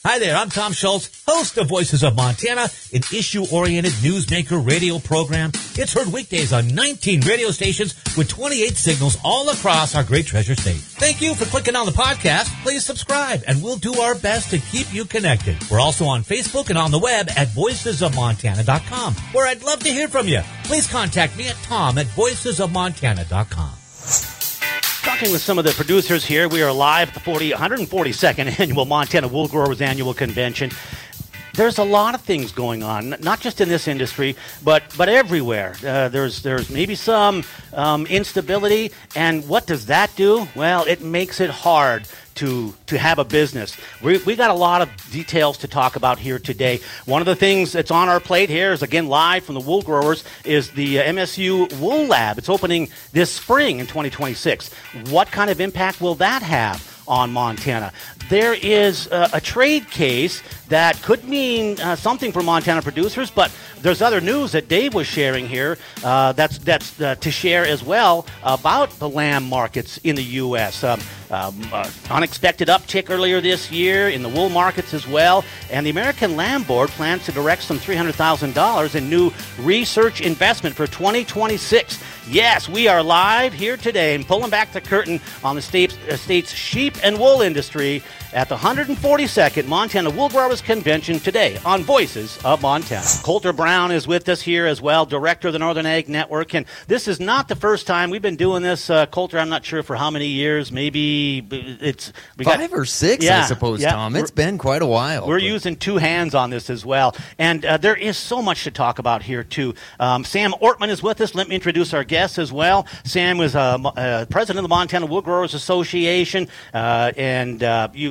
Hi there, I'm Tom Schultz, host of Voices of Montana, an issue-oriented newsmaker radio program. It's heard weekdays on 19 radio stations with 28 signals all across our great treasure state. Thank you for clicking on the podcast. Please subscribe, and we'll do our best to keep you connected. We're also on Facebook and on the web at voicesofmontana.com, where I'd love to hear from you. Please contact me at tom@voicesofmontana.com. Talking with some of the producers here, we are live at the 142nd Annual Montana Wool Growers Annual Convention. There's a lot of things going on, not just in this industry, but everywhere. There's maybe some instability, and what does that do? Well, it makes it hard to have a business. We got a lot of details to talk about here today. One of the things that's on our plate here is, again, live from the Wool Growers, is the MSU Wool Lab. It's opening this spring in 2026. What kind of impact will that have on Montana? There is a trade case that could mean something for Montana producers, but there's other news that Dave was sharing here that's to share as well about the lamb markets in the U.S. Unexpected uptick earlier this year in the wool markets as well, and the American Lamb Board plans to direct some $300,000 in new research investment for 2026. Yes, we are live here today and pulling back the curtain on the state's sheep and wool industry at the 142nd Montana Wool Growers Convention today on Voices of Montana. Colter Brown is with us here as well, director of the Northern Ag Network, and this is not the first time we've been doing this. Colter, I'm not sure for how many years, maybe it's... 5 or 6, I suppose, Tom. It's been quite a while. We're using two hands on this as well, and there is so much to talk about here, too. Sam Ortman is with us. Let me introduce our guest as well. Sam was president of the Montana Wool Growers Association, and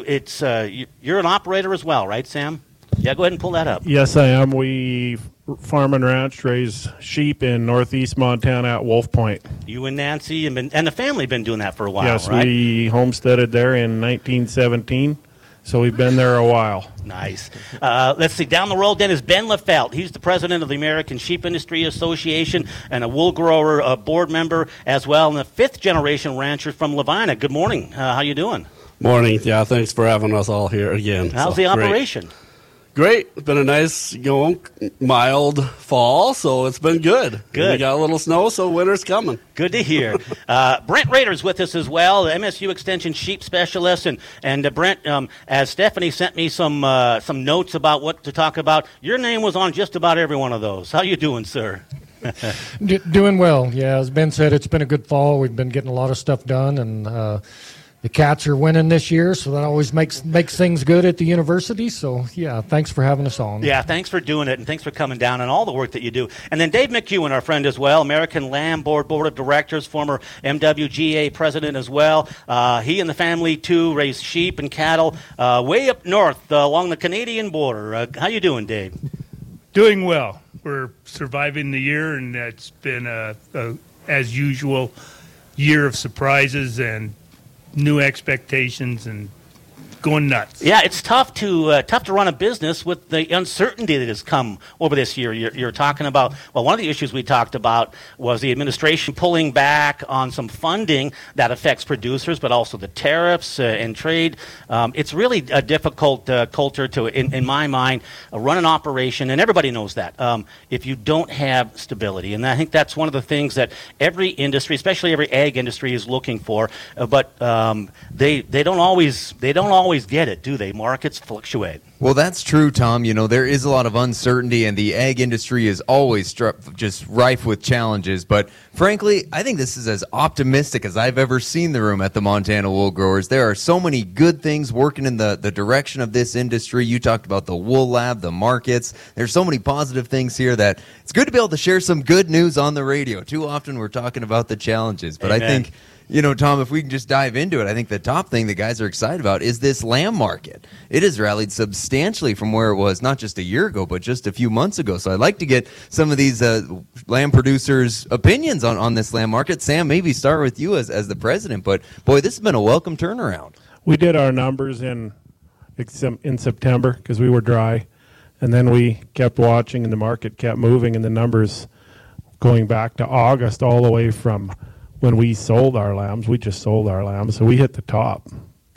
you're an operator as well, right, Sam? Yeah, go ahead and pull that up. Yes, I am. We farm and ranch, raise sheep in northeast Montana at Wolf Point. You and Nancy and the family have been doing that for a while, yes, right? Yes, we homesteaded there in 1917, so we've been there a while. Nice. Let's see. Down the road then is Ben Lefelt. He's the president of the American Sheep Industry Association and a wool grower board member as well, and the fifth-generation rancher from Levina. Good morning. How you doing? Morning. Yeah, thanks for having us all here again. How's the operation? Great. It's been a nice, mild fall, so it's been good. Good. We got a little snow, so winter's coming. Good to hear. Brent Rader's with us as well, the MSU Extension sheep specialist, and Brent, as Stephanie sent me some notes about what to talk about, your name was on just about every one of those. How you doing, sir? Doing well. Yeah, as Ben said, it's been a good fall. We've been getting a lot of stuff done, and the Cats are winning this year, so that always makes things good at the university. So, yeah, thanks for having us on. Yeah, thanks for doing it, and thanks for coming down and all the work that you do. And then Dave McEwen, our friend as well, American Lamb Board of Directors, former MWGA president as well. He and the family, too, raise sheep and cattle way up north along the Canadian border. How you doing, Dave? Doing well. We're surviving the year, and it's been, as usual, year of surprises and new expectations and going nuts. Yeah, it's tough to run a business with the uncertainty that has come over this year. You're talking about, well, one of the issues we talked about was the administration pulling back on some funding that affects producers, but also the tariffs and trade. It's really a difficult culture to, in my mind, run an operation, and everybody knows that, if you don't have stability. And I think that's one of the things that every industry, especially every ag industry, is looking for. But they don't always get it, do they? Markets fluctuate. Well, that's true, Tom. There is a lot of uncertainty, and the ag industry is always just rife with challenges. But frankly, I think this is as optimistic as I've ever seen the room at the Montana Wool Growers. There are so many good things working in the direction of this industry. You talked about the Wool Lab, the markets. There's so many positive things here that it's good to be able to share some good news on the radio. Too often we're talking about the challenges. But Amen. I think, Tom, if we can just dive into it, I think the top thing the guys are excited about is this lamb market. It has rallied substantially from where it was not just a year ago, but just a few months ago. So I'd like to get some of these lamb producers' opinions on this lamb market. Sam, maybe start with you as the president. But, boy, this has been a welcome turnaround. We did our numbers in September because we were dry, and then we kept watching, and the market kept moving, and the numbers going back to August all the way from when we sold our lambs. We just sold our lambs, so we hit the top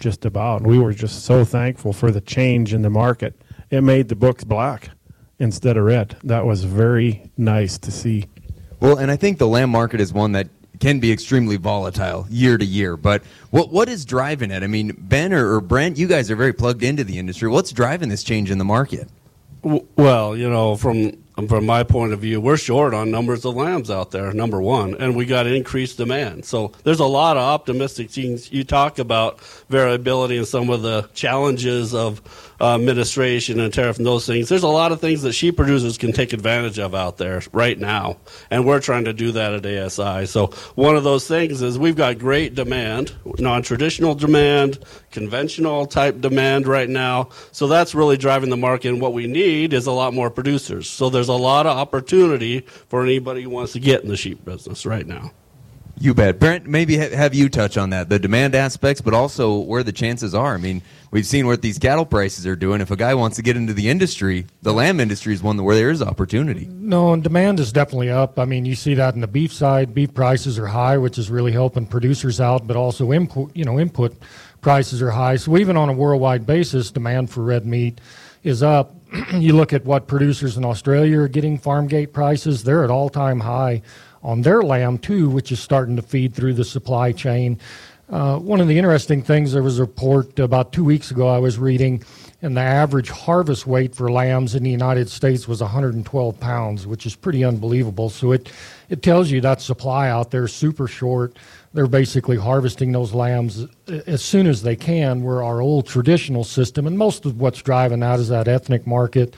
just about. And we were just so thankful for the change in the market. It made the books black instead of red. That was very nice to see. Well, and I think the lamb market is one that can be extremely volatile year to year. But what is driving it? I mean, Ben or Brent, you guys are very plugged into the industry. What's driving this change in the market? Well, from my point of view, we're short on numbers of lambs out there, number one, and we got increased demand. So there's a lot of optimistic things. You talk about variability and some of the challenges of administration and tariff and those things. There's a lot of things that sheep producers can take advantage of out there right now, and we're trying to do that at ASI. So one of those things is we've got great demand, non-traditional demand, conventional type demand right now. So that's really driving the market, and what we need is a lot more producers. So there's a lot of opportunity for anybody who wants to get in the sheep business right now. You bet. Brent, maybe have you touch on that, the demand aspects, but also where the chances are. I mean, we've seen what these cattle prices are doing. If a guy wants to get into the industry, the lamb industry is one where there is opportunity. No, and demand is definitely up. I mean, you see that in the beef side. Beef prices are high, which is really helping producers out, but also input prices are high. So even on a worldwide basis, demand for red meat is up. You look at what producers in Australia are getting, farm gate prices, they're at all-time high on their lamb too, which is starting to feed through the supply chain. One of the interesting things, there was a report about 2 weeks ago I was reading, and the average harvest weight for lambs in the United States was 112 pounds, which is pretty unbelievable. So it tells you that supply out there is super short. They're basically harvesting those lambs as soon as they can, where our old traditional system, and most of what's driving that is that ethnic market.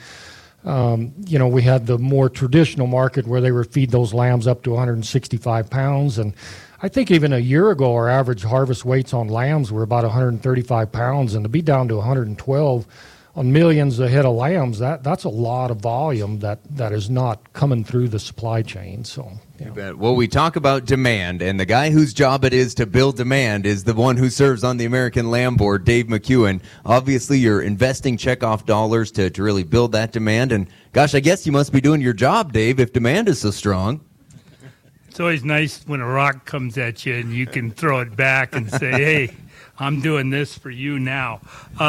We had the more traditional market where they would feed those lambs up to 165 pounds. And I think even a year ago, our average harvest weights on lambs were about 135 pounds. And to be down to 112 on millions of head of lambs, that's a lot of volume that is not coming through the supply chain. So, You bet. Well, we talk about demand, and the guy whose job it is to build demand is the one who serves on the American Lamb Board, Dave McEwen. Obviously, you're investing checkoff dollars to really build that demand, and gosh, I guess you must be doing your job, Dave, if demand is so strong. It's always nice when a rock comes at you and you can throw it back and say, hey, I'm doing this for you now.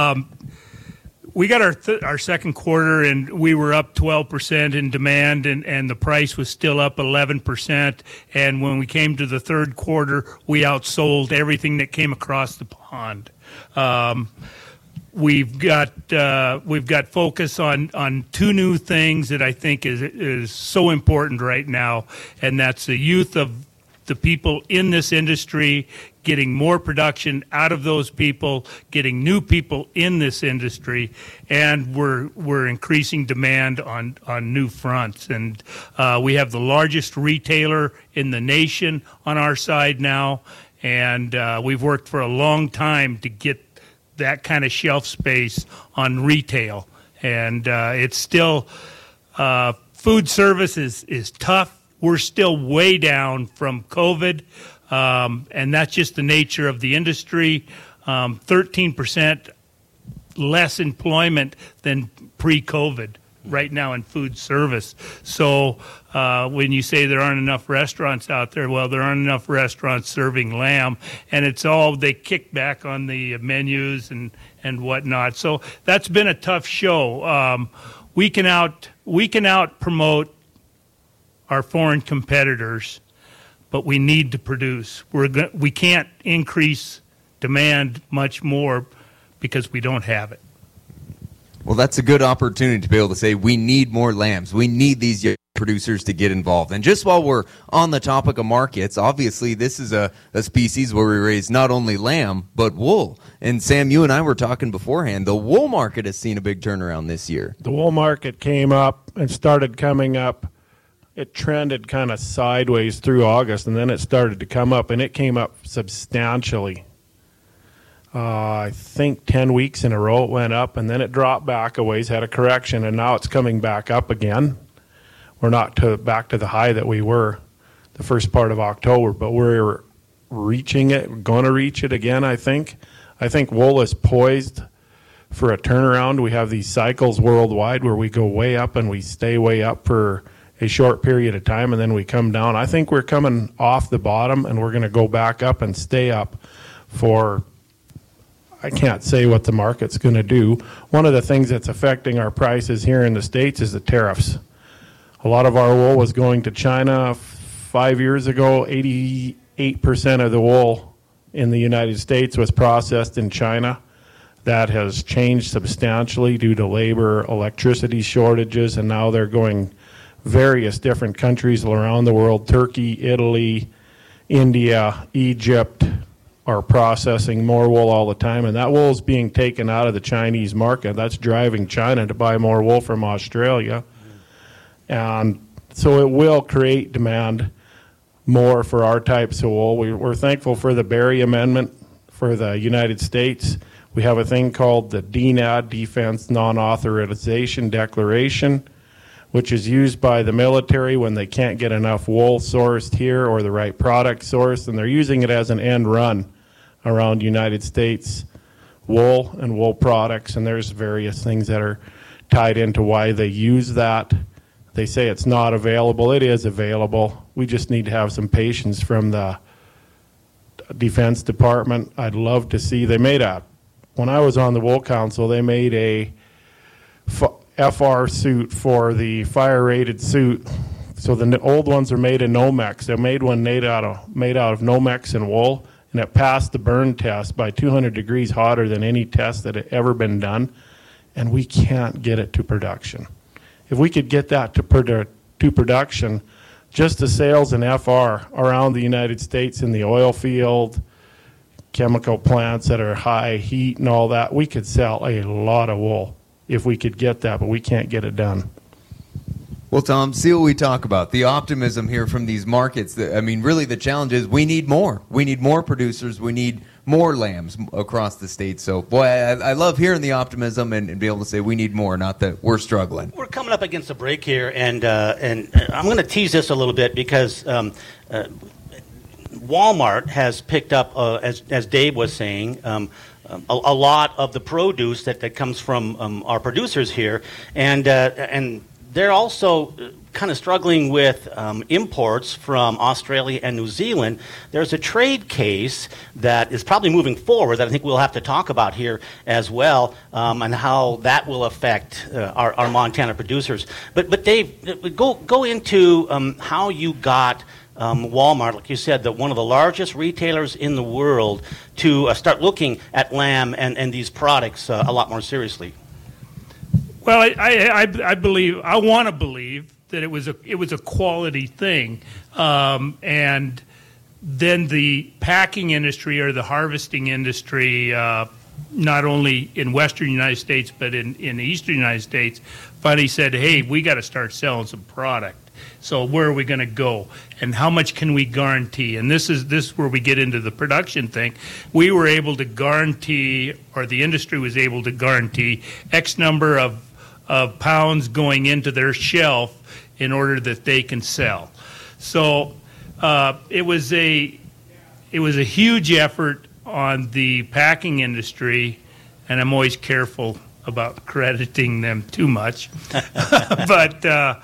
We got our second quarter, and we were up 12% in demand, and the price was still up 11%. And when we came to the third quarter, we outsold everything that came across the pond. We've got focus on two new things that I think is so important right now, and that's the youth of the people in this industry, getting more production out of those people, getting new people in this industry, and we're increasing demand on new fronts. And we have the largest retailer in the nation on our side now, and we've worked for a long time to get that kind of shelf space on retail. And it's still, food service is tough. We're still way down from COVID, and that's just the nature of the industry. 13% less employment than pre-COVID right now in food service. So when you say there aren't enough restaurants out there, well, there aren't enough restaurants serving lamb, and it's all they kick back on the menus and whatnot. So that's been a tough show. We can out promote our foreign competitors, but we need to produce. We can't increase demand much more because we don't have it. Well, that's a good opportunity to be able to say we need more lambs. We need these young producers to get involved. And just while we're on the topic of markets, obviously this is a species where we raise not only lamb, but wool. And Sam, you and I were talking beforehand. The wool market has seen a big turnaround this year. The wool market came up and started coming up. It trended kind of sideways through August, and then it started to come up, and it came up substantially. I think 10 weeks in a row it went up, and then it dropped back a ways, had a correction, and now it's coming back up again. We're not back to the high that we were the first part of October, but we're reaching it. We're going to reach it again, I think. I think wool is poised for a turnaround. We have these cycles worldwide where we go way up and we stay way up for a short period of time, and then we come down. I think we're coming off the bottom, and we're going to go back up and stay up for I can't say what the market's going to do. One of the things that's affecting our prices here in the States is the tariffs. A lot of our wool was going to China 5 years ago. 88% of the wool in the United States was processed in China. That has changed substantially due to labor, electricity shortages, and now they're going various different countries around the world. Turkey, Italy, India, Egypt are processing more wool all the time, and that wool is being taken out of the Chinese market. That's driving China to buy more wool from Australia. And so it will create demand more for our types of wool. We're thankful for the Berry Amendment for the United States. We have a thing called the DNAD, Defense Non-Authorization Declaration, which is used by the military when they can't get enough wool sourced here or the right product sourced, and they're using it as an end run around United States wool and wool products, and there's various things that are tied into why they use that. They say it's not available. It is available. We just need to have some patience from the Defense Department. I'd love to see, when I was on the Wool Council, they made a FR suit for the fire-rated suit. So the old ones are made in Nomex. They made one made out of Nomex and wool, and it passed the burn test by 200 degrees hotter than any test that had ever been done, and we can't get it to production. If we could get that to production, just the sales in FR around the United States in the oil field, chemical plants that are high heat and all that, we could sell a lot of wool if we could get that, but we can't get it done. Well, Tom, see what we talk about. The optimism here from these markets. I mean, really the challenge is we need more. We need more producers. We need more lambs across the state. So, boy, I love hearing the optimism and be able to say we need more, not that we're struggling. We're coming up against a break here, and I'm going to tease this a little bit because Walmart has picked up, as Dave was saying, a lot of the produce that comes from our producers here, and they're also kind of struggling with imports from Australia and New Zealand. There's a trade case that is probably moving forward that I think we'll have to talk about here as well, and how that will affect our Montana producers. But Dave, go into how you got Walmart, like you said, one of the largest retailers in the world, to start looking at lamb and these products a lot more seriously. Well, I want to believe that it was a quality thing, and then the packing industry or the harvesting industry, not only in Western United States but in the Eastern United States, finally said, "Hey, we got to start selling some product. So where are we going to go, and how much can we guarantee?" And this is where we get into the production thing. We were able to guarantee, or the industry was able to guarantee, X number of pounds going into their shelf in order that they can sell. So it was a huge effort on the packing industry, and I'm always careful about crediting them too much. But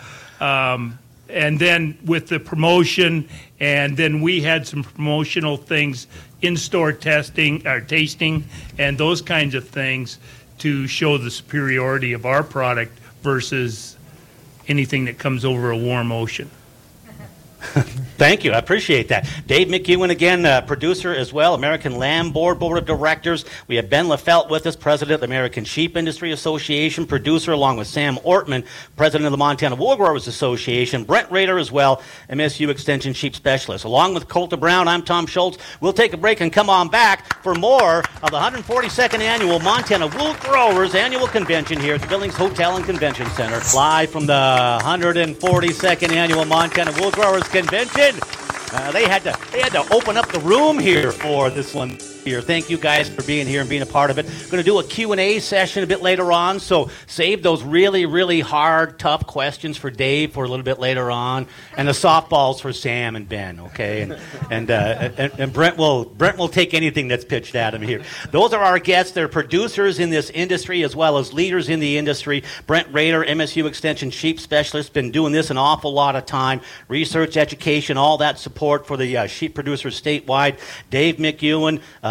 and then with the promotion, and then we had some promotional things, in-store tasting, and those kinds of things to show the superiority of our product versus anything that comes over a warm ocean. Thank you. I appreciate that. Dave McEwen, again, producer as well, American Lamb Board of Directors. We have Ben Lafelt with us, president of the American Sheep Industry Association, producer, along with Sam Ortman, president of the Montana Wool Growers Association, Brent Rader as well, MSU Extension Sheep Specialist. Along with Colter Brown, I'm Tom Schultz. We'll take a break and come on back for more of the 142nd Annual Montana Wool Growers Annual Convention here at the Billings Hotel and Convention Center. Live from the 142nd Annual Montana Wool Growers Convention. They had to open up the room here for this one here. Thank you guys for being here and being a part of it. Going to do a Q&A session a bit later on, so save those really, really hard, tough questions for Dave for a little bit later on, and the softballs for Sam and Ben, okay? And Brent will take anything that's pitched at him here. Those are our guests. They're producers in this industry as well as leaders in the industry. Brent Rader, MSU Extension Sheep Specialist, been doing this an awful lot of time. Research, education, all that support for the sheep producers statewide. Dave McEwen,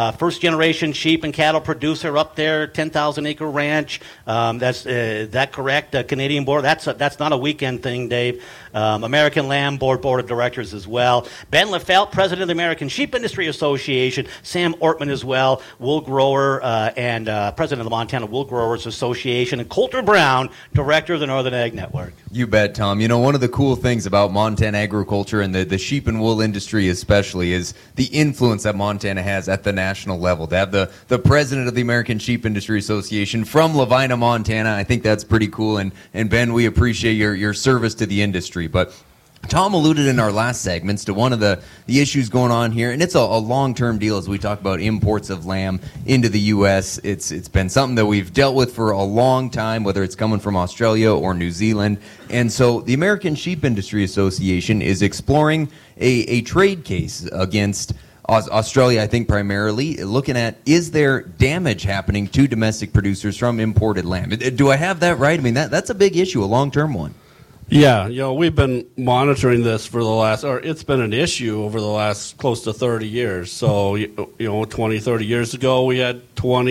first-generation sheep and cattle producer up there, 10,000-acre ranch. That's that correct? Canadian board. That's not a weekend thing, Dave. American Lamb Board of Directors as well. Ben Lefelt, president of the American Sheep Industry Association. Sam Ortman as well, wool grower and president of the Montana Wool Growers Association. And Coulter Brown, director of the Northern Ag Network. You bet, Tom. You know, one of the cool things about Montana agriculture and the sheep and wool industry especially is the influence that Montana has at the national level. To have the president of the American Sheep Industry Association from Lavina, Montana, I think that's pretty cool. And Ben, we appreciate your service to the industry. But Tom alluded in our last segments to one of the issues going on here, and it's a long-term deal as we talk about imports of lamb into the U.S. It's been something that we've dealt with for a long time, whether it's coming from Australia or New Zealand. And so the American Sheep Industry Association is exploring a trade case against Australia, I think primarily, looking at is there damage happening to domestic producers from imported lamb. Do I have that right? I mean, that's a big issue, a long-term one. Yeah, we've been monitoring this it's been an issue over the last close to 30 years. So, 20, 30 years ago, we had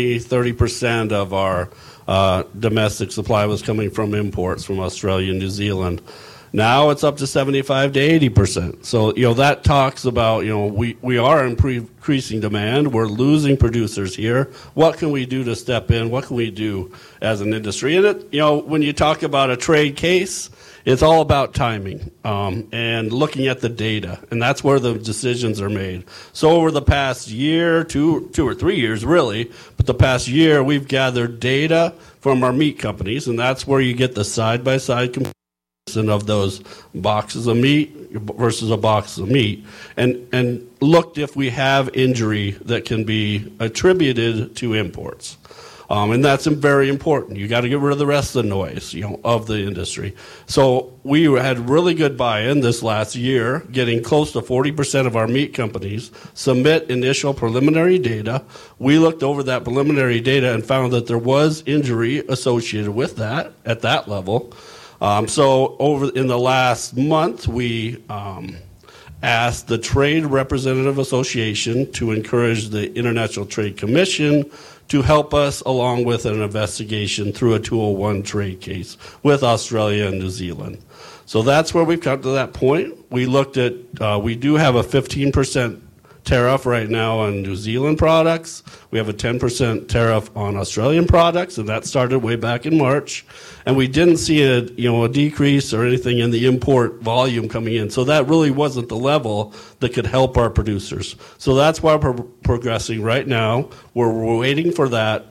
30% of our domestic supply was coming from imports from Australia and New Zealand. Now it's up to 75 to 80%. So, that talks about, we are increasing demand. We're losing producers here. What can we do to step in? What can we do as an industry? And when you talk about a trade case, it's all about timing and looking at the data, and that's where the decisions are made. So over the past year, two or 3 years really, but the past year we've gathered data from our meat companies, and that's where you get the side-by-side comparison of those boxes of meat versus a box of meat, and looked if we have injury that can be attributed to imports. And that's very important. You got to get rid of the rest of the noise, of the industry. So we had really good buy-in this last year, getting close to 40% of our meat companies submit initial preliminary data. We looked over that preliminary data and found that there was injury associated with that at that level. So in the last month, we asked the Trade Representative Association to encourage the International Trade Commission to help us along with an investigation through a 201 trade case with Australia and New Zealand. So that's where we've come to that point. We looked at, we do have a 15% tariff right now on New Zealand products. We have a 10% tariff on Australian products, and that started way back in March. And we didn't see a decrease or anything in the import volume coming in. So that really wasn't the level that could help our producers. So that's why we're progressing right now. We're waiting for that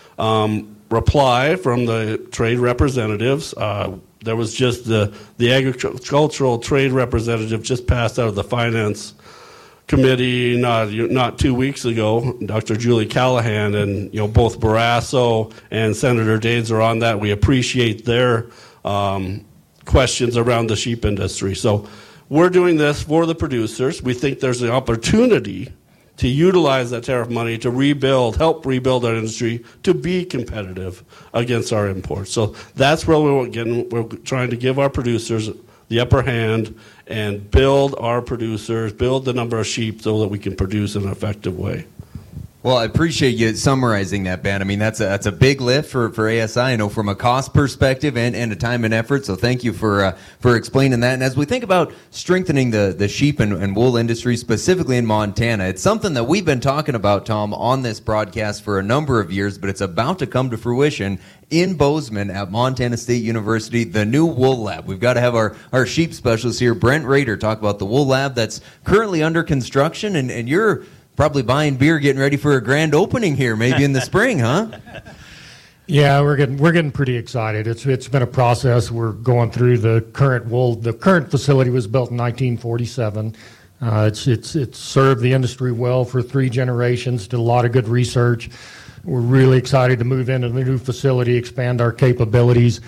reply from the trade representatives. There was just the agricultural trade representative just passed out of the finance committee not 2 weeks ago, Dr. Julie Callahan, and both Barrasso and Senator Daines are on that. We appreciate their questions around the sheep industry. So we're doing this for the producers. We think there's an opportunity to utilize that tariff money to help rebuild our industry to be competitive against our imports. So that's where we're trying to give our producers the upper hand and build our producers, build the number of sheep so that we can produce in an effective way. Well, I appreciate you summarizing that, Ben. I mean, that's a big lift for ASI, I know, from a cost perspective and a time and effort. So thank you for explaining that. And as we think about strengthening the sheep and wool industry, specifically in Montana, it's something that we've been talking about, Tom, on this broadcast for a number of years, but it's about to come to fruition in Bozeman at Montana State University, the new wool lab. We've got to have our sheep specialist here, Brent Rader, talk about the wool lab that's currently under construction, and you're probably buying beer, getting ready for a grand opening here, maybe in the spring, huh? Yeah, we're getting pretty excited. It's been a process. We're going through the current wool. The current facility was built in 1947. It's served the industry well for 3 generations. Did a lot of good research. We're really excited to move into the new facility, expand our capabilities.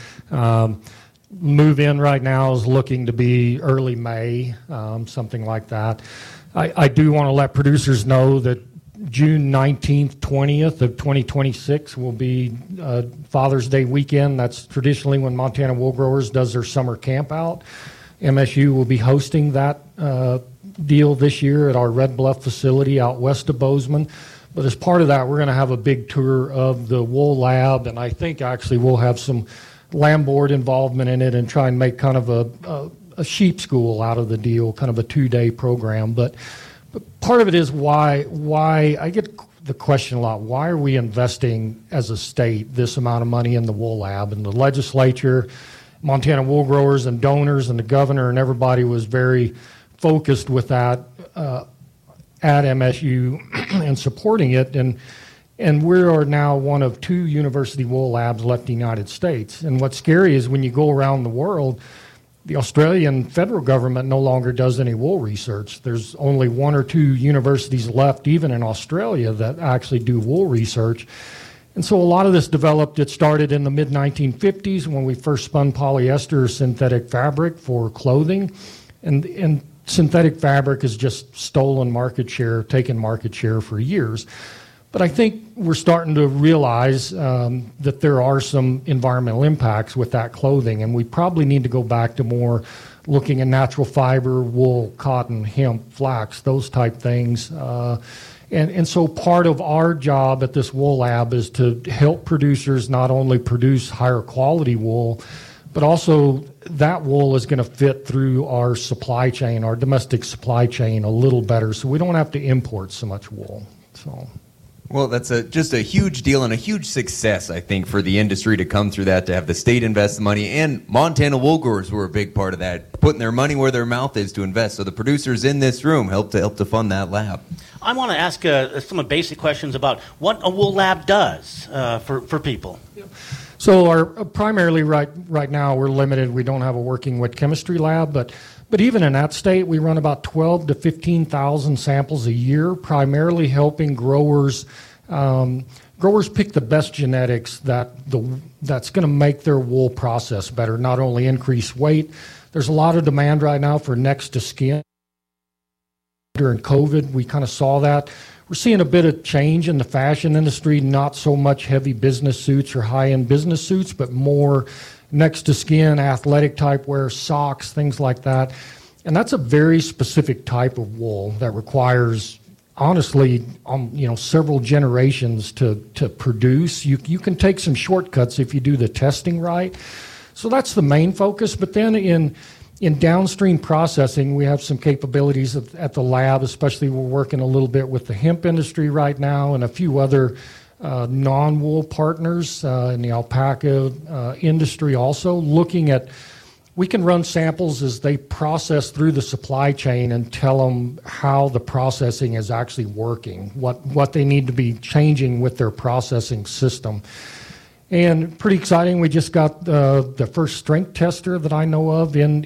Move in right now is looking to be early May, something like that. I do want to let producers know that June 19th, 20th of 2026 will be Father's Day weekend. That's traditionally when Montana Wool Growers does their summer camp out. MSU will be hosting that deal this year at our Red Bluff facility out west of Bozeman. But as part of that, we're going to have a big tour of the wool lab, and I think actually we'll have some lamb board involvement in it and try and make kind of a sheep school out of the deal, kind of a 2-day program. But part of it is why I get the question a lot, why are we investing as a state this amount of money in the wool lab? And the legislature, Montana Wool Growers and donors and the governor and everybody was very focused with that at MSU and supporting it. And we are now one of 2 university wool labs left in the United States. And what's scary is when you go around the world, the Australian federal government no longer does any wool research. There's only 1 or 2 universities left, even in Australia, that actually do wool research. And so a lot of this developed, it started in the mid-1950s when we first spun polyester synthetic fabric for clothing. And synthetic fabric has just stolen market share, taken market share for years. But I think we're starting to realize that there are some environmental impacts with that clothing, and we probably need to go back to more looking at natural fiber, wool, cotton, hemp, flax, those type things. And so part of our job at this wool lab is to help producers not only produce higher quality wool, but also that wool is going to fit through our supply chain, our domestic supply chain a little better, so we don't have to import so much wool. So. Well, that's just a huge deal and a huge success, I think, for the industry to come through that, to have the state invest the money, and Montana Wool Growers were a big part of that, putting their money where their mouth is to invest. So the producers in this room help to fund that lab. I want to ask some basic questions about what a wool lab does for people. So our primarily right now we're limited. We don't have a working wet chemistry lab, but even in that state, we run about 12 to 15,000 samples a year, primarily helping growers pick the best genetics that's going to make their wool process better, not only increase weight. There's a lot of demand right now for next to skin. During COVID, we kind of saw that. We're seeing a bit of change in the fashion industry, not so much heavy business suits or high-end business suits, but more next to skin, athletic type wear, socks, things like that. And that's a very specific type of wool that requires, honestly, several generations to produce. You can take some shortcuts if you do the testing right. So that's the main focus. But then in downstream processing, we have some capabilities at the lab, especially we're working a little bit with the hemp industry right now and a few other non-wool partners in the alpaca industry also, looking at, we can run samples as they process through the supply chain and tell them how the processing is actually working, what they need to be changing with their processing system. And pretty exciting, we just got the first strength tester that I know of in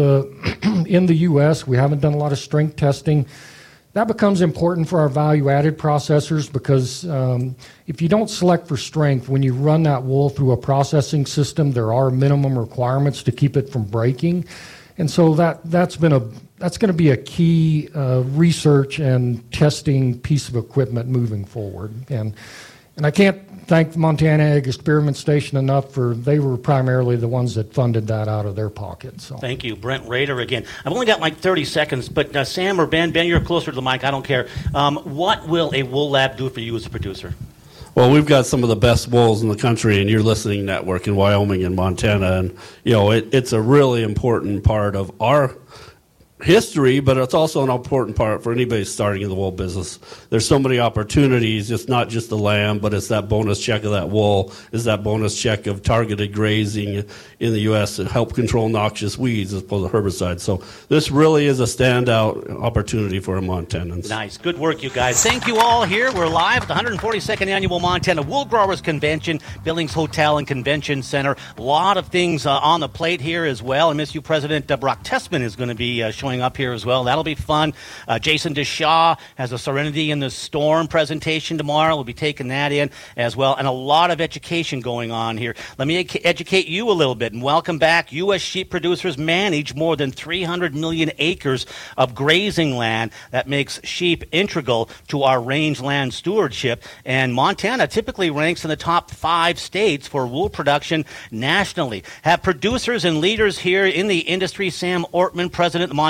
the U.S. We haven't done a lot of strength testing. That becomes important for our value-added processors because if you don't select for strength, when you run that wool through a processing system, there are minimum requirements to keep it from breaking. And so that's going to be a key research and testing piece of equipment moving forward. And I can't thank the Montana Ag Experiment Station enough they were primarily the ones that funded that out of their pocket. So thank you, Brent Rader again. I've only got like 30 seconds, but Sam or Ben, you're closer to the mic. I don't care. What will a wool lab do for you as a producer? Well, we've got some of the best wools in the country in your listening network in Wyoming and Montana, and it's a really important part of our history, but it's also an important part for anybody starting in the wool business. There's so many opportunities. It's not just the lamb, but it's that bonus check of that wool, is that bonus check of targeted grazing in the U.S. to help control noxious weeds as opposed to herbicides. So this really is a standout opportunity for Montanans. Nice. Good work, you guys. Thank you all here. We're live at the 142nd Annual Montana Wool Growers Convention, Billings Hotel and Convention Center. A lot of things on the plate here as well. MSU President Brock Tessman is going to be showing up here as well. That'll be fun. Jason DeShaw has a Serenity in the Storm presentation tomorrow. We'll be taking that in as well. And a lot of education going on here. Let me educate you a little bit and welcome back. U.S. sheep producers manage more than 300 million acres of grazing land. That makes sheep integral to our rangeland stewardship. And Montana typically ranks in the top 5 states for wool production nationally. Have producers and leaders here in the industry. Sam Ortman, president of the Montana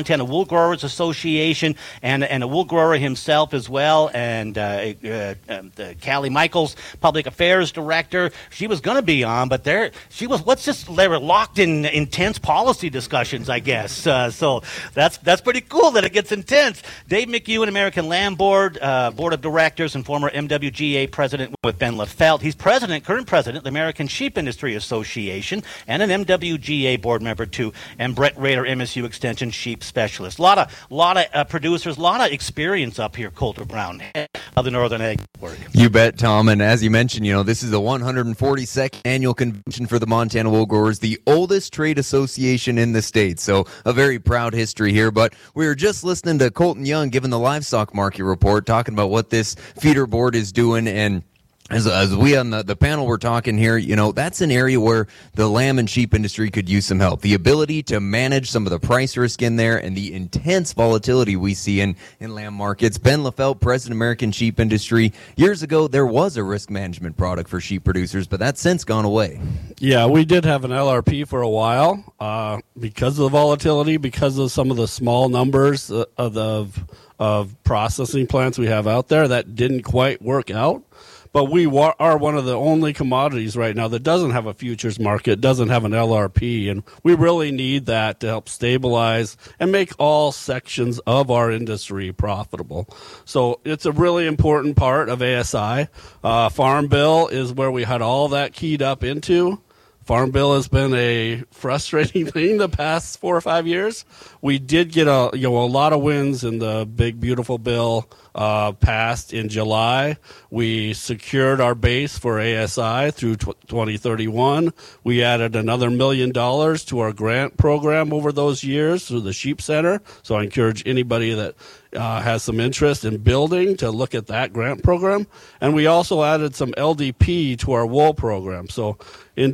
Montana Wool Growers Association and a wool grower himself as well, and Callie Michaels, Public Affairs Director. She was going to be on, but they were locked in intense policy discussions, I guess. So that's pretty cool that it gets intense. Dave McEwen, American Land Board, Board of Directors, and former MWGA President with Ben LaFelt. He's current president of the American Sheep Industry Association, and an MWGA board member too, and Brett Rader, MSU Extension Sheep Specialist. A lot of producers, a lot of experience up here, Colter Brown, of the Northern Ag Network. You bet, Tom. And as you mentioned, this is the 142nd annual convention for the Montana Wool Growers, the oldest trade association in the state. So a very proud history here. But we were just listening to Colton Young giving the livestock market report, talking about what this feeder board is doing. And as we on the panel were talking here, that's an area where the lamb and sheep industry could use some help. The ability to manage some of the price risk in there and the intense volatility we see in lamb markets. Ben LaFelt, President, American Sheep Industry. Years ago, there was a risk management product for sheep producers, but that's since gone away. Yeah, we did have an LRP for a while because of the volatility, because of some of the small numbers of processing plants we have out there. That didn't quite work out. But we are one of the only commodities right now that doesn't have a futures market, doesn't have an LRP, and we really need that to help stabilize and make all sections of our industry profitable. So it's a really important part of ASI. Farm Bill is where we had all that keyed up into. Farm Bill has been a frustrating thing the past 4 or 5 years. We did get a lot of wins in the big, beautiful bill passed in July. We secured our base for ASI through 2031. We added another $1 million to our grant program over those years through the Sheep Center. So I encourage anybody that has some interest in building to look at that grant program. And we also added some LDP to our wool program. So in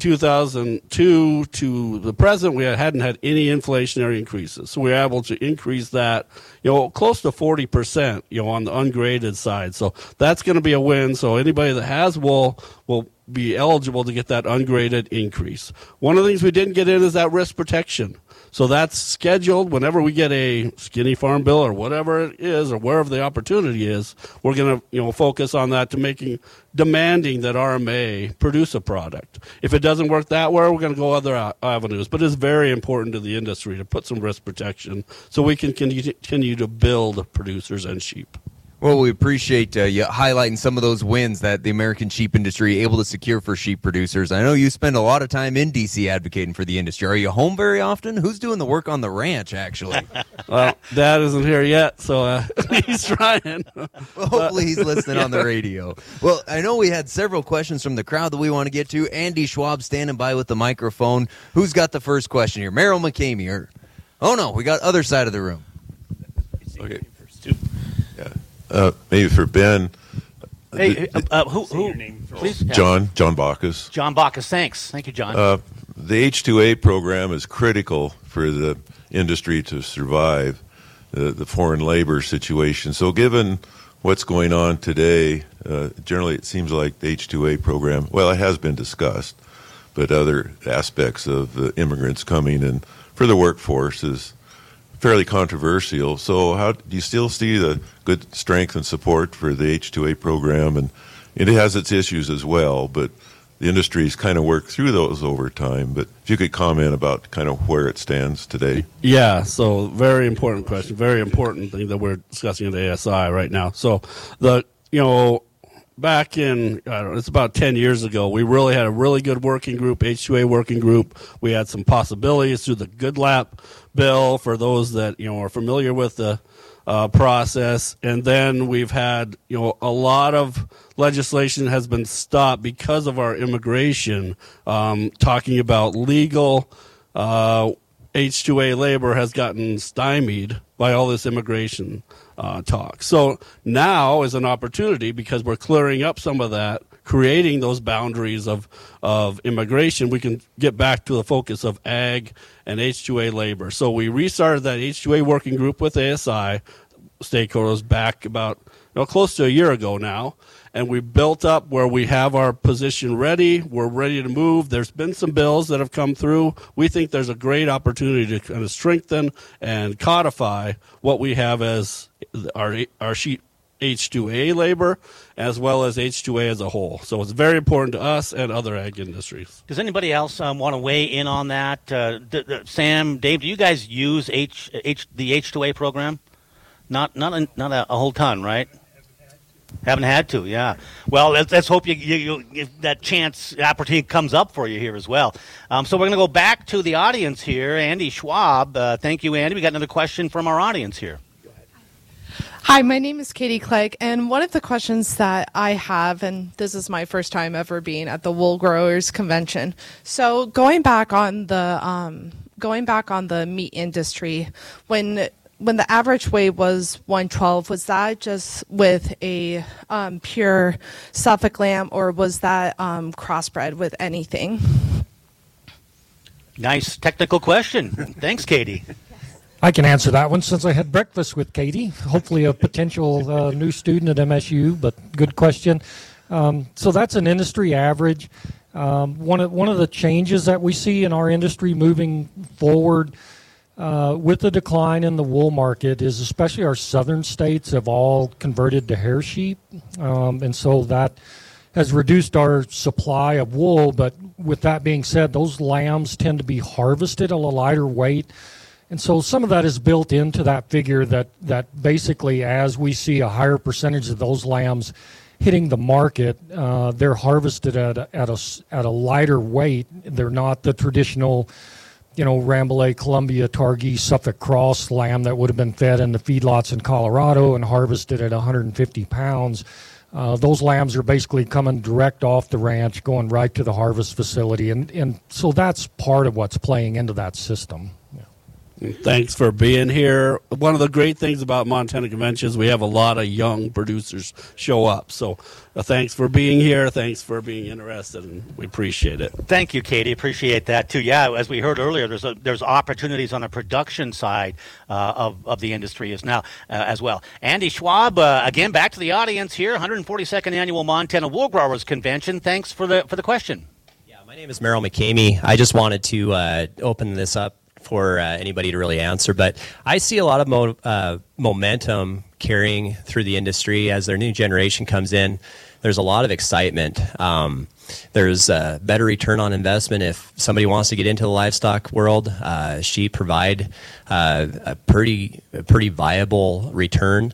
2002 to the present, we hadn't had any inflationary increases. So we were able to increase that, close to 40%, on the ungraded side. So that's going to be a win. So anybody that has wool will be eligible to get that ungraded increase. One of the things we didn't get in is that risk protection. So that's scheduled whenever we get a skinny farm bill or whatever it is or wherever the opportunity is, we're going to focus on that to demanding that RMA produce a product. If it doesn't work that way, we're going to go other avenues. But it's very important to the industry to put some risk protection so we can continue to build producers and sheep. Well, we appreciate you highlighting some of those wins that the American sheep industry able to secure for sheep producers. I know you spend a lot of time in D.C. advocating for the industry. Are you home very often? Who's doing the work on the ranch, actually? Well, Dad isn't here yet, so he's trying. Well, hopefully he's listening on the radio. Well, I know we had several questions from the crowd that we want to get to. Andy Schwab standing by with the microphone. Who's got the first question here? Merrill McCamey. Oh, no, we got other side of the room. Okay. Maybe for Ben. Hey, who? Please. John Bacchus. John Bacchus, thanks. Thank you, John. The H-2A program is critical for the industry to survive the foreign labor situation. So given what's going on today, generally it seems like the H-2A program, well, it has been discussed, but other aspects of immigrants coming in for the workforce is fairly controversial. So how do you still see the good strength and support for the H-2A program? And it has its issues as well, but the industry's kind of worked through those over time. But if you could comment about kind of where it stands today. Yeah, so very important question, very important thing that we're discussing at ASI right now. So back in, it's about 10 years ago, we really had a really good working group, H-2A working group. We had some possibilities through the GoodLap bill for those that, are familiar with the process. And then we've had, a lot of legislation has been stopped because of our immigration, talking about legal H-2A labor has gotten stymied by all this immigration talk. So now is an opportunity because we're clearing up some of that, creating those boundaries of immigration. We can get back to the focus of ag and H-2A labor. So we restarted that H-2A working group with ASI stakeholders back about close to a year ago now. And we built up where we have our position ready. We're ready to move. There's been some bills that have come through. We think there's a great opportunity to kind of strengthen and codify what we have as our sheep H2A labor as well as H2A as a whole. So it's very important to us and other ag industries. Does anybody else want to weigh in on that? Sam, Dave, do you guys use the H2A program? Not a whole ton, right? Haven't had to, yeah. Well, let's hope you if that opportunity comes up for you here as well. So we're going to go back to the audience here. Andy Schwab. Thank you, Andy. We got another question from our audience here. Hi, my name is Katie Clegg, and one of the questions that I have, and this is my first time ever being at the Wool Growers Convention. So going back on the meat industry, when the average weight was 112, was that just with a pure Suffolk lamb, or was that crossbred with anything? Nice technical question. Thanks, Katie. I can answer that one since I had breakfast with Katie, hopefully a potential new student at MSU, but good question. So that's an industry average. One of the changes that we see in our industry moving forward with the decline in the wool market is especially our southern states have all converted to hair sheep, and so that has reduced our supply of wool. But with that being said, those lambs tend to be harvested at a lighter weight. And so some of that is built into that figure that basically as we see a higher percentage of those lambs hitting the market, they're harvested at a lighter weight. They're not the traditional, Rambouillet, Columbia, Targhee, Suffolk Cross lamb that would have been fed in the feedlots in Colorado and harvested at 150 pounds. Those lambs are basically coming direct off the ranch, going right to the harvest facility. And so that's part of what's playing into that system. Yeah. Thanks for being here. One of the great things about Montana Conventions, we have a lot of young producers show up. So thanks for being here. Thanks for being interested, and we appreciate it. Thank you, Katie. Appreciate that, too. Yeah, as we heard earlier, there's opportunities on the production side of the industry as well. Andy Schwab, again, back to the audience here, 142nd Annual Montana Wool Growers Convention. Thanks for the question. Yeah, my name is Merrill McCamey. I just wanted to open this up for anybody to really answer, but I see a lot of momentum carrying through the industry as their new generation comes in. There's a lot of excitement. There's a better return on investment if somebody wants to get into the livestock world. Sheep provide a pretty viable return,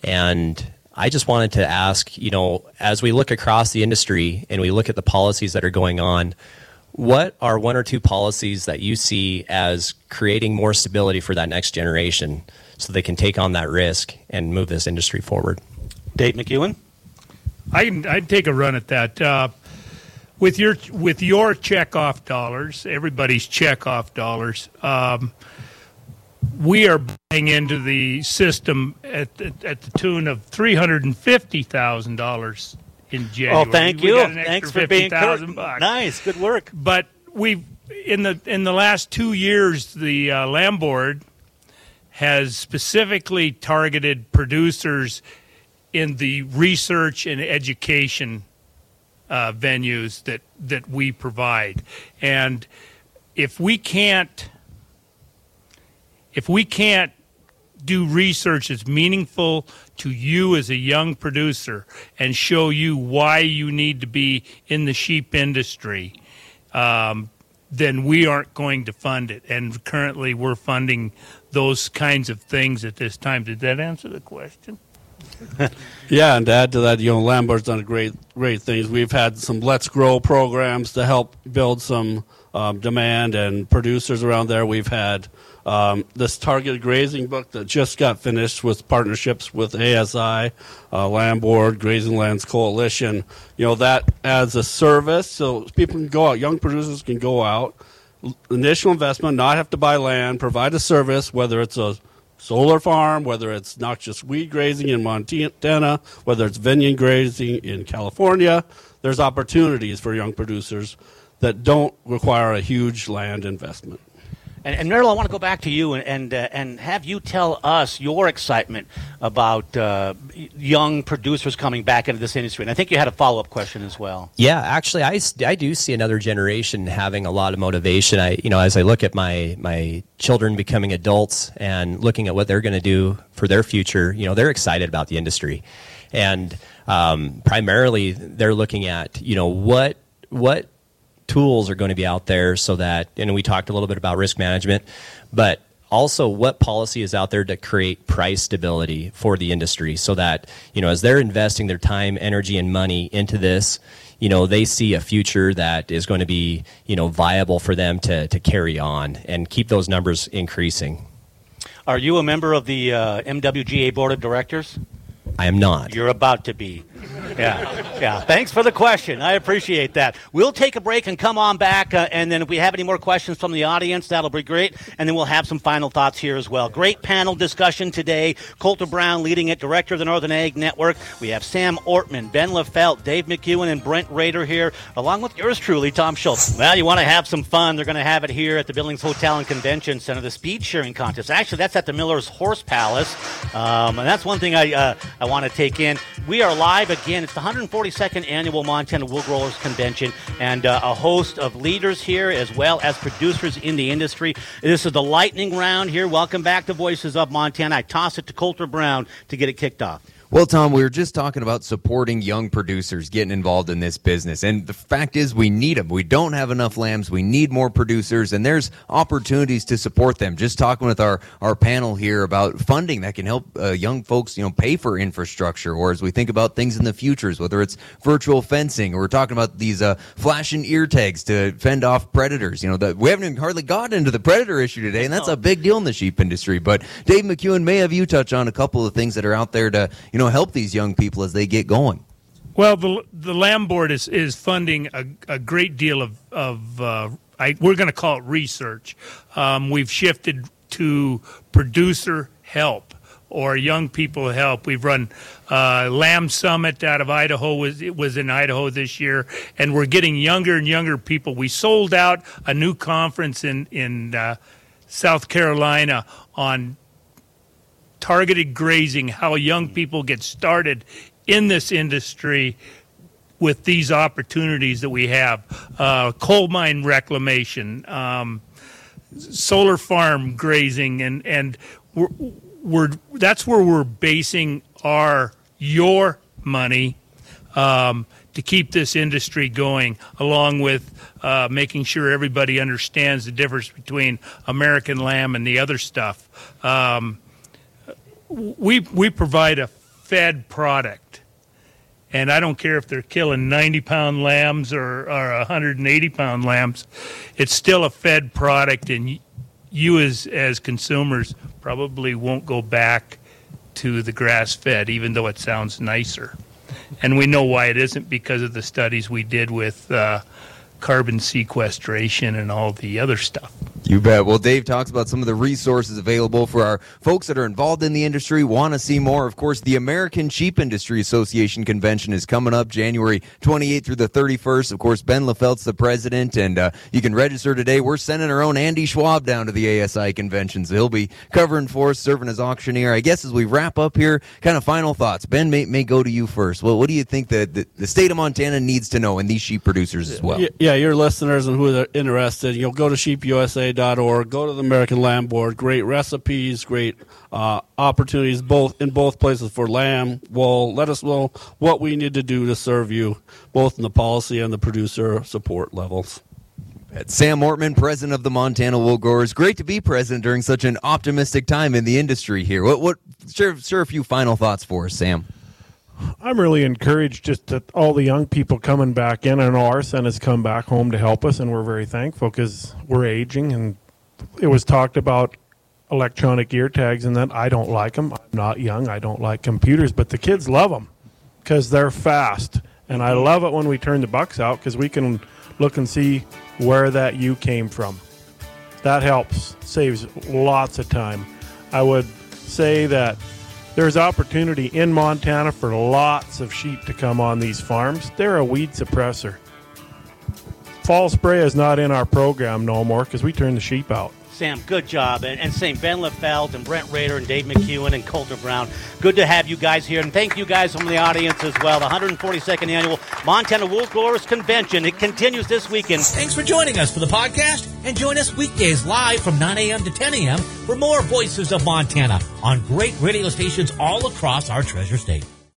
and I just wanted to ask, as we look across the industry and we look at the policies that are going on, what are one or two policies that you see as creating more stability for that next generation so they can take on that risk and move this industry forward? Dave McEwen? I'd take a run at that. With your checkoff dollars, everybody's checkoff dollars, we are buying into the system at the tune of $350,000 in January. Oh, thank you. Thanks for being $50,000. Nice, good work. But we've in the last 2 years, the Lamb Board has specifically targeted producers in the research and education venues that we provide, and if we can't do research that's meaningful to you as a young producer and show you why you need to be in the sheep industry, then we aren't going to fund it. And currently we're funding those kinds of things at this time. Did that answer the question? Yeah, and to add to that, Lamb Board's done great things. We've had some Let's Grow programs to help build some demand and producers around there. We've had this targeted grazing book that just got finished with partnerships with ASI, Lamb Board, Grazing Lands Coalition. That adds a service so people can go out, young producers can go out, initial investment, not have to buy land, provide a service, whether it's a solar farm, whether it's noxious weed grazing in Montana, whether it's vineyard grazing in California. There's opportunities for young producers that don't require a huge land investment. And Meryl, I want to go back to you and have you tell us your excitement about young producers coming back into this industry. And I think you had a follow-up question as well. Yeah, actually, I do see another generation having a lot of motivation. As I look at my children becoming adults and looking at what they're going to do for their future, they're excited about the industry. And primarily, they're looking at, what tools are going to be out there so that, and we talked a little bit about risk management, but also what policy is out there to create price stability for the industry so that, as they're investing their time, energy, and money into this, they see a future that is going to be, viable for them to carry on and keep those numbers increasing. Are you a member of the MWGA Board of Directors? I am not. You're about to be. Yeah. Thanks for the question. I appreciate that. We'll take a break and come on back, and then if we have any more questions from the audience, that'll be great, and then we'll have some final thoughts here as well. Great panel discussion today. Colter Brown leading it, Director of the Northern Ag Network. We have Sam Ortman, Ben Lefelt, Dave McEwen, and Brent Rader here, along with yours truly, Tom Schultz. Well, you want to have some fun. They're going to have it here at the Billings Hotel and Convention Center, the speed sharing contest. Actually, that's at the Miller's Horse Palace, and that's one thing I want to take in. We are live again. It's the 142nd Annual Montana Wool Growers Convention, and a host of leaders here as well as producers in the industry. This is the lightning round here. Welcome back to Voices of Montana. I toss it to Colter Brown to get it kicked off. Well, Tom, we were just talking about supporting young producers getting involved in this business. And the fact is we need them. We don't have enough lambs. We need more producers, and there's opportunities to support them. Just talking with our panel here about funding that can help young folks, pay for infrastructure, or as we think about things in the futures, whether it's virtual fencing, or we're talking about these flashing ear tags to fend off predators. We haven't even hardly gotten into the predator issue today, and that's a big deal in the sheep industry. But Dave McEwen, may have you touch on a couple of things that are out there to, help these young people as they get going. Well, the Lamb Board is funding a great deal of we're going to call it research. We've shifted to producer help or young people help. We've run Lamb Summit out of Idaho. It was in Idaho this year, and we're getting younger and younger people. We sold out a new conference in South Carolina on targeted grazing, how young people get started in this industry with these opportunities that we have. Coal mine reclamation, solar farm grazing, and that's where we're basing your money to keep this industry going, along with making sure everybody understands the difference between American lamb and the other stuff. We provide a fed product, and I don't care if they're killing 90-pound lambs or 180-pound lambs. It's still a fed product, and you as consumers probably won't go back to the grass-fed, even though it sounds nicer. And we know why it isn't, because of the studies we did with carbon sequestration and all the other stuff. You bet. Well, Dave talks about some of the resources available for our folks that are involved in the industry, want to see more. Of course, the American Sheep Industry Association Convention is coming up January 28th through the 31st. Of course, Ben Lefelt's the president, and you can register today. We're sending our own Andy Schwab down to the ASI convention, so he'll be covering for us, serving as auctioneer. I guess as we wrap up here, kind of final thoughts. Ben, may go to you first. Well, what do you think that the state of Montana needs to know, and these sheep producers as well? Yeah, your listeners and who are interested, go to sheepusa.org, go to the American Lamb Board. Great recipes, great opportunities in both places for lamb, wool. Let us know what we need to do to serve you, both in the policy and the producer support levels. Sam Ortman, president of the Montana Wool Growers. Great to be president during such an optimistic time in the industry here. Share a few final thoughts for us, Sam. I'm really encouraged just that all the young people coming back in. I know our son has come back home to help us, and we're very thankful because we're aging. And it was talked about electronic ear tags, and that I don't like them. I'm not young. I don't like computers, but the kids love them because they're fast. And I love it when we turn the bucks out because we can look and see where that ewe came from. That helps, saves lots of time. I would say that there's opportunity in Montana for lots of sheep to come on these farms. They're a weed suppressor. Fall spray is not in our program no more because we turn the sheep out. Sam, good job. And same, Ben Lefelt and Brent Rader and Dave McEwen and Coulter Brown. Good to have you guys here. And thank you guys from the audience as well. The 142nd Annual Montana Wool Growers Convention. It continues this weekend. Thanks for joining us for the podcast, and join us weekdays live from 9 a.m. to 10 a.m. for more Voices of Montana on great radio stations all across our treasure state.